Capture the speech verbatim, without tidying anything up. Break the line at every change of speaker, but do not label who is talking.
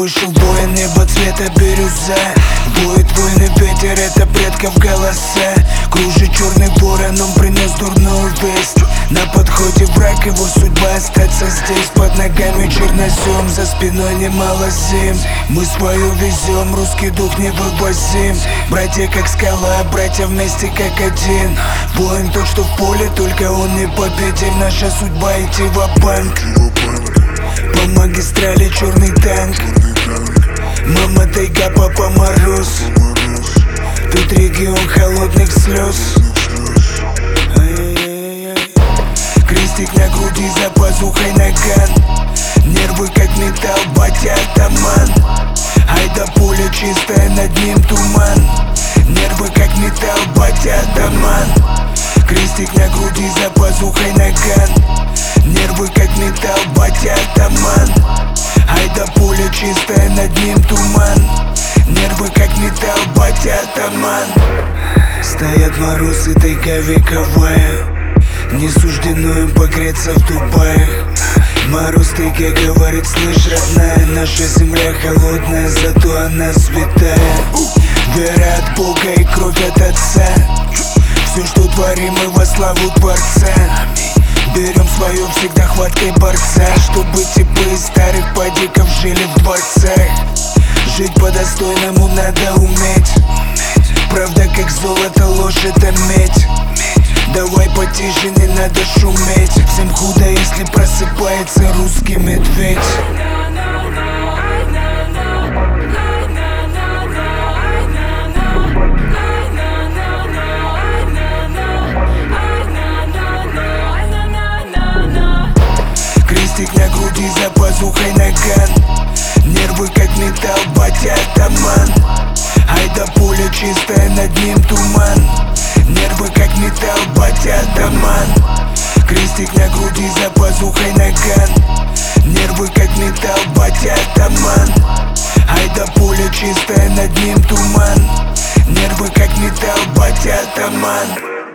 вышел в бой, небо цвета бирюза. Воет войны ветер, это предков голоса. Кружит черный ворон, он принес дурную весть. На подходе враг, его судьба остаться здесь. Под ногами чернозем, за спиной немало зим. Мы свою везем, русский дух невывозим. Братья как скала, братья вместе как один. Воин тот, что в поле, только он не победим. Наша судьба идти ва-банк. По магистрали черный танк. Мама тайга, папа мороз. Тут регион холодных слез. Крестик на груди, за пазухой наган. Нервы как металл, батя атаман. Ай да поле чистое, над ним туман. Нервы как металл, батя атаман. Крестик на груди, за пазухой наган. Нервы как металл, батя атаман. Ай да поле чистое, над ним туман. Нервы как металл, батя атаман. Стоят морозы, тайга вековая. Не суждено им погреться в Дубае. Мороз тайга говорит: слышь, родная, наша земля холодная, зато она святая. Вера от Бога и кровь от Отца. Все, что творим, мы во славу Творца. Берем свое всегда хваткой борца, чтобы типы из старых падиков жили в дворцах. Жить по-достойному надо уметь. Правда как золото, ложь это медь. Давай потише, не надо шуметь. Всем худо, если просыпается русский медведь. Крестик на груди, за пазухой наган. Нервы как металл, батя атаман. Ай да поле чистое, над ним туман. Нервы как металл, батя атаман. Крестик на груди, за пазухой наган. Нервы как металл, батя атаман. Ай да поле чистое, над ним туман. Нервы как металл, батя атаман.